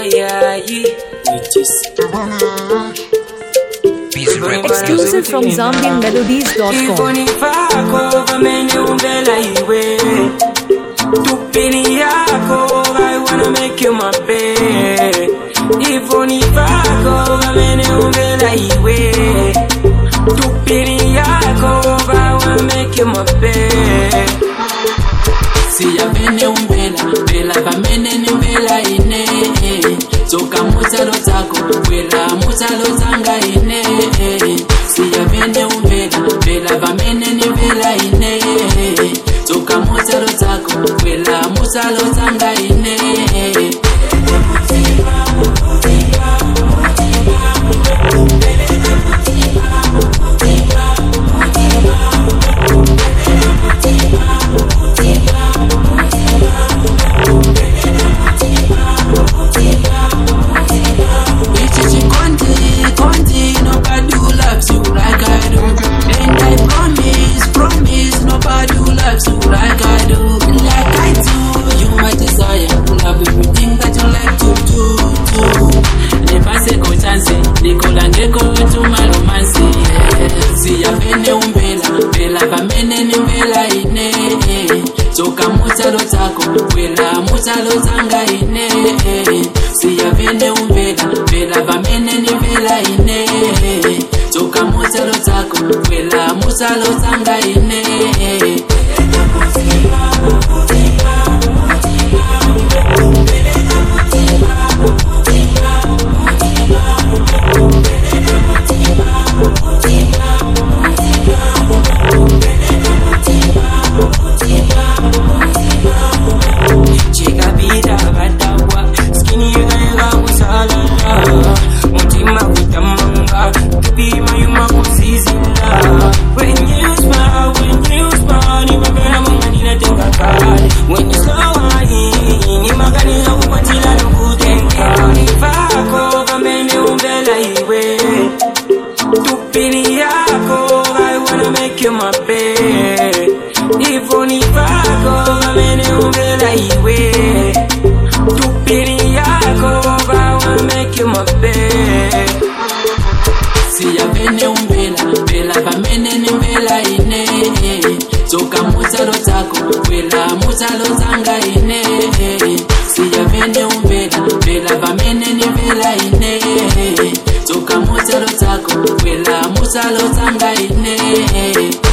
Exclusive from ZambianMelodies.com. I wanna make you my babe. If only Paco, I wanna make you my babe. Si ya vene umbela vamene nimbela ine Zoka mutalo tako wela mutalo zanga ine Si ya vene umbela vamene nimbela ine Zoka mutalo tako wela mutalo zanga ine Mutalo zanga ine Siya vende umbela vamene ni vela ine Toka mutalo tako wela mutalo zanga ine my babe. If only Paco, I wanna make you my babe. Si ya vene umbela vamene nimbela ine Zoka mutalo tako wela mutalo zanga ine Si ya vene umbela vamene nimbela ine Zoka mutalo tako wela mutalo zanga ine